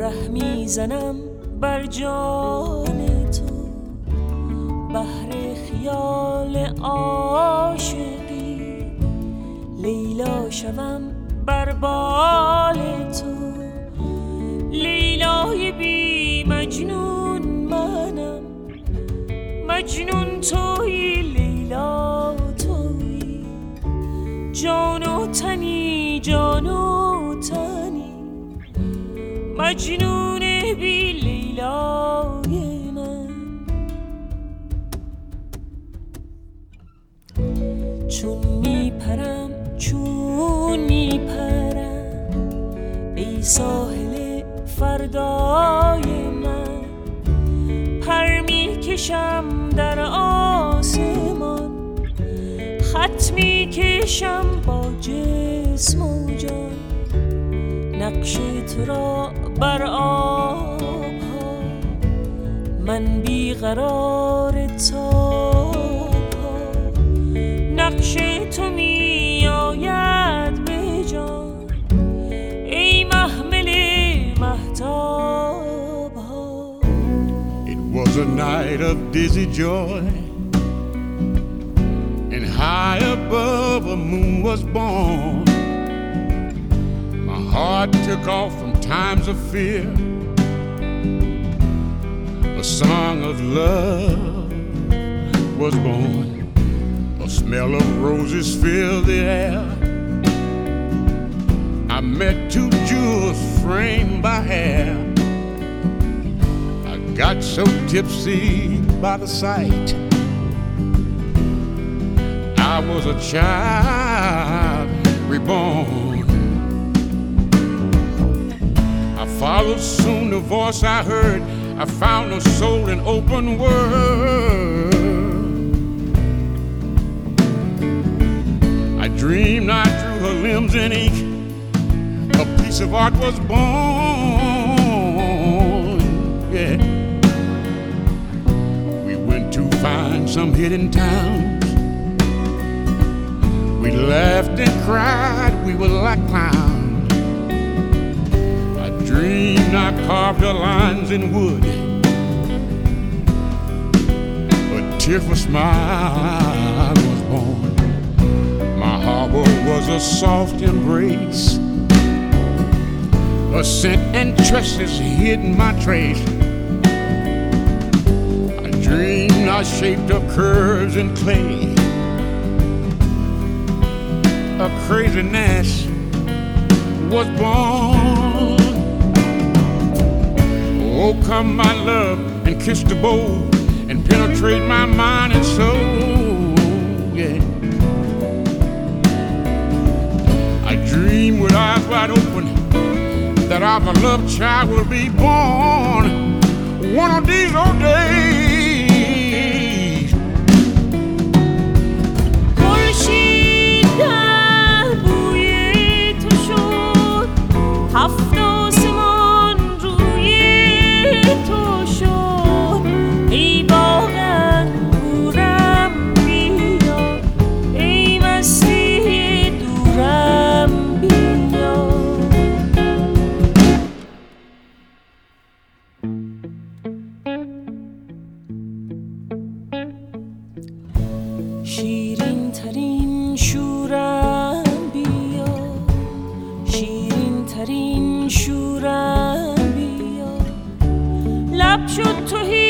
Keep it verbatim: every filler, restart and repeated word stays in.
ره میزنم بر جان تو، بحر خیال عاشقی. لیلا شوم بر بال تو، لیلای بی مجنون منم، مجنون تویی لیلا تویی. جان و تنی جان و تنی، مجنون بی لیلای من. چون میپرم چون میپرم ای ساحل فردای من، پر میکشم در آسمان، خط میکشم با جسم و جان. نقش تو را بر آبها، من بیقرار تابها. نقش تو می آید به جان ای محمل مهتابها. It was a night of dizzy joy, and high above a moon was born. My heart took off from times of fear, a song of love was born. A smell of roses filled the air. I met two jewels framed by hair. I got so tipsy by the sight, I was a child reborn. I followed soon the voice I heard. I found a soul in open world. I dreamed I drew her limbs in ink. A piece of art was born. Yeah. We went to find some hidden towns. We laughed and cried. We were like clowns. I dreamed I carved her lines in wood. A tearful smile was born. My harbor was a soft embrace. A scent and tresses hid my trace. I dreamed I shaped up curves in clay. A craziness was born. Oh, come my love and kiss the bowl and penetrate my mind and soul. Yeah. I dream with eyes wide open that our beloved child will be born one of these old days. خورشید در بوی تو شد، هفت آسمان روی تو شد. ای باغ انگورم بیا، ای مستی دورم بیا. شیرین ترین شورم بیا، شیرین ترین شورم بیا. لب شد تهی